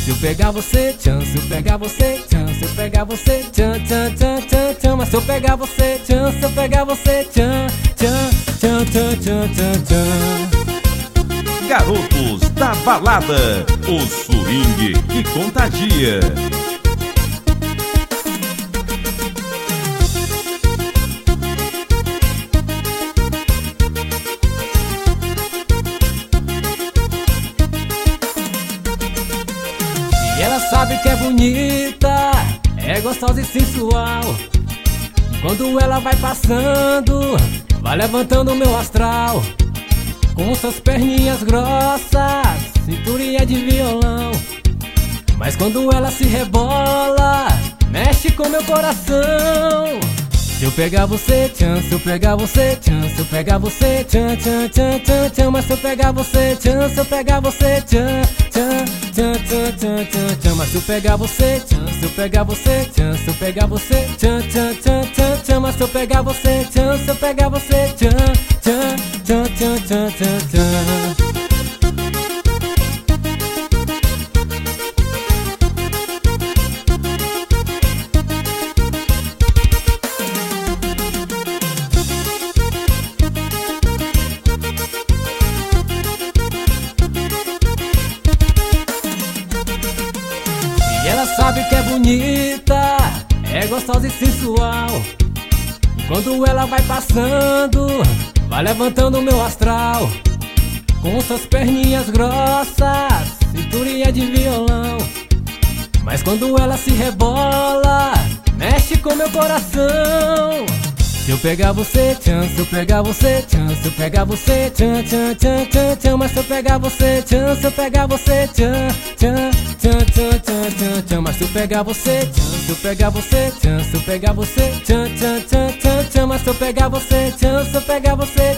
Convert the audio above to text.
Se eu pegar você, tchan, se eu pegar você, tchan, se eu pegar você, tchan, tchan, tchan, tchan, tchan. Mas se eu pegar você, tchan, se eu pegar você, tchan, tchan, tchan, tchan, tchan, tchan, tchan. Garotos da Balada, o swing que contagia. E ela sabe que é bonita, é gostosa e sensual. Quando ela vai passando, vai levantando o meu astral. Com suas perninhas grossas, cinturinha de violão. Mas quando ela se rebola, mexe com meu coração. Se eu pegar você, tchan, se eu pegar você, tchan, se eu pegar você, tchan, tchan, tchan, tchan, tchan. Mas se eu pegar você, tchan, se eu pegar você, tchan, tchan, tchan, tchan, tchan, tchan, tchan. Mas se eu pegar você, tchan, se eu pegar você, tchan, se eu pegar você, tchan, tchan, tchan, tchan, tchan. Mas se eu pegar você, tchan, se eu pegar você, tchan, tchan, tchan, tchan, tchan, tchan, tchan. E ela sabe que é bonita, é gostosa e sensual. E quando ela vai passando, vai levantando o meu astral. Com suas perninhas grossas, cinturinha de violão. Mas quando ela se rebola, mexe com meu coração. Se eu pegar você, tchan, se eu pegar você, tchan, se eu pegar você, tchan, tchan, tchan, tchan, tchan. Mas se eu pegar você, tchan, se eu pegar você, tchan, tchan, tchan, tchan, tchan, tchan, tchan. Mas se eu pegar você, tchan, se eu pegar você, tchan, se eu pegar você, tchan, tchan, tchan, tchan, tchan. Mas se eu pegar você, tchan, se eu pegar você,